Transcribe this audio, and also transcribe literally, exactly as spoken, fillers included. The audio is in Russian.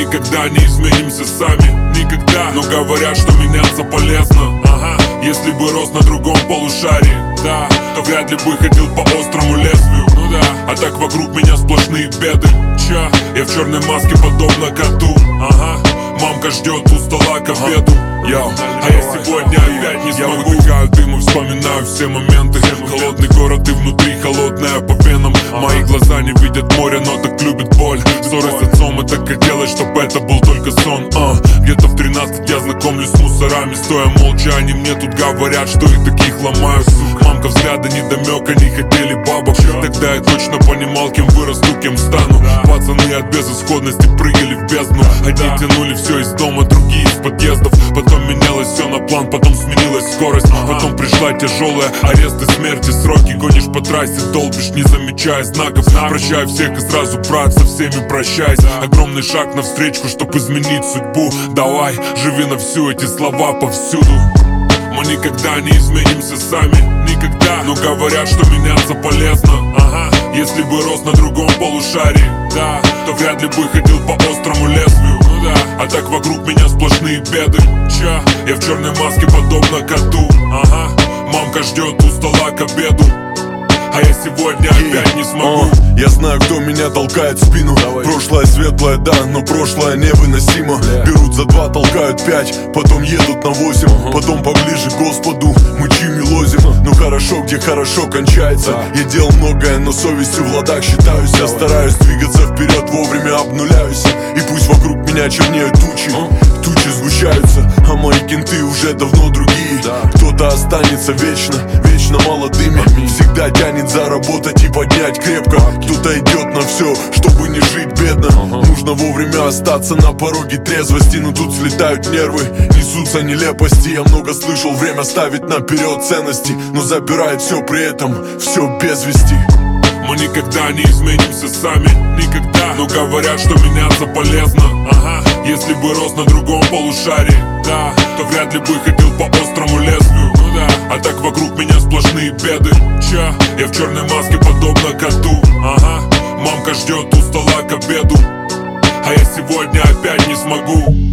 никогда не изменимся сами, никогда. Но говорят, что меняться полезно, ага. Если бы рос на другом полушарии, да, то вряд ли бы ходил по острому лезвию, ну да. А так вокруг меня сплошные беды. Ча, я в черной маске подобно коту, ага. Мамка ждет у стола к обеду, йоу. А я сегодня опять не смогу. Я выдыхаю дым и вспоминаю все моменты. Холодный город и внутри холодная по венам. Мои глаза не видят моря, но так любят боль. Ссоры с отцом, и так хотелось, чтобы это был только сон, а. Где-то в тринадцать я знакомлюсь с мусорами. Стоя молча, они мне тут говорят, что и таких ломаю. Мамка взгляда недомека, не хотели бабок. Тогда я точно понимал, кем вырасту, кем стану. Пацаны от безысходности прыгали в бездну. Одни тянули все из дома, другие из подъездов. Потом менялось все на план, потом сменилась скорость. Потом пришла тяжелая аресты, смерти, сроки. Гонишь по трассе, долбишь, не замечая знаков. Прощаю всех и сразу, брат, со всеми прощаюсь. Огромный шаг навстречу, чтоб изменить судьбу. Давай, живи на всю, эти слова повсюду. Мы никогда не изменимся сами, никогда. Но говорят, что меняться полезно, ага. Если бы рос на другом полушарии, да, то вряд ли бы ходил по острому лезвию, ну да. А так вокруг меня сплошные беды. Ча, я в черной маске подобно коту, ага. Мамка ждет у стола к обеду, а я сегодня опять не смогу. uh, Я знаю, кто меня толкает в спину. Давай. Прошлое светлое, да, но прошлое невыносимо. yeah. Берут за два, толкают пять, потом едут на восемь. uh-huh. Потом поближе к Господу мычим и лозим. uh-huh. Ну хорошо, где хорошо кончается. yeah. Я делал многое, но совестью в ладах считаюсь. Давай. Я стараюсь двигаться вперед, вовремя обнуляюсь. И пусть вокруг меня чернеют тучи, uh-huh. тучи сгущаются, а мои кенты уже давно другие. да. Кто-то останется вечно, вечно молодыми. Аминь. Всегда тянет заработать и поднять крепко. Кто-то идет на все, чтобы не жить бедно. ага. Нужно вовремя остаться на пороге трезвости. Но тут слетают нервы, несутся нелепости. Я много слышал, время ставить наперед ценности, но забирает все при этом, все без вести. Мы никогда не изменимся сами, никогда. Но говорят, что меняться полезно, ага. Если бы рос на другом полушарии, да, то вряд ли бы ходил по острому лезвию, ну да. А так вокруг меня сплошные беды. Ча, я в черной маске подобно коту, ага. Мамка ждет у стола к обеду, а я сегодня опять не смогу.